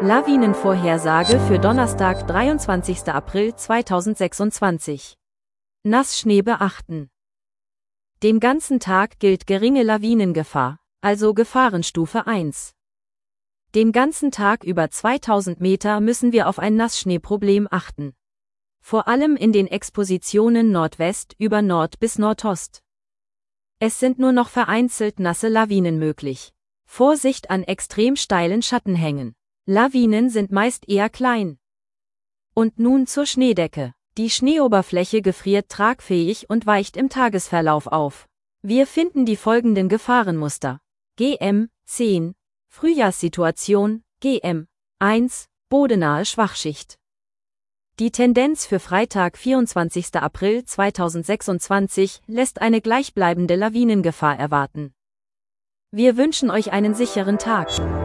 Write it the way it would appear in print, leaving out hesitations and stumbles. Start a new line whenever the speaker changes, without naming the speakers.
Lawinenvorhersage für Donnerstag, 23. April 2026. Nassschnee beachten. Den ganzen Tag gilt geringe Lawinengefahr, also Gefahrenstufe 1. Den ganzen Tag über 2000 Meter müssen wir auf ein Nassschneeproblem achten. Vor allem in den Expositionen Nordwest über Nord bis Nordost. Es sind nur noch vereinzelt nasse Lawinen möglich. Vorsicht an extrem steilen Schattenhängen. Lawinen sind meist eher klein. Und nun zur Schneedecke. Die Schneeoberfläche gefriert tragfähig und weicht im Tagesverlauf auf. Wir finden die folgenden Gefahrenmuster. GM 10. Frühjahrssituation, GM 1. Bodenahe Schwachschicht. Die Tendenz für Freitag, 24. April 2026, lässt eine gleichbleibende Lawinengefahr erwarten. Wir wünschen euch einen sicheren Tag.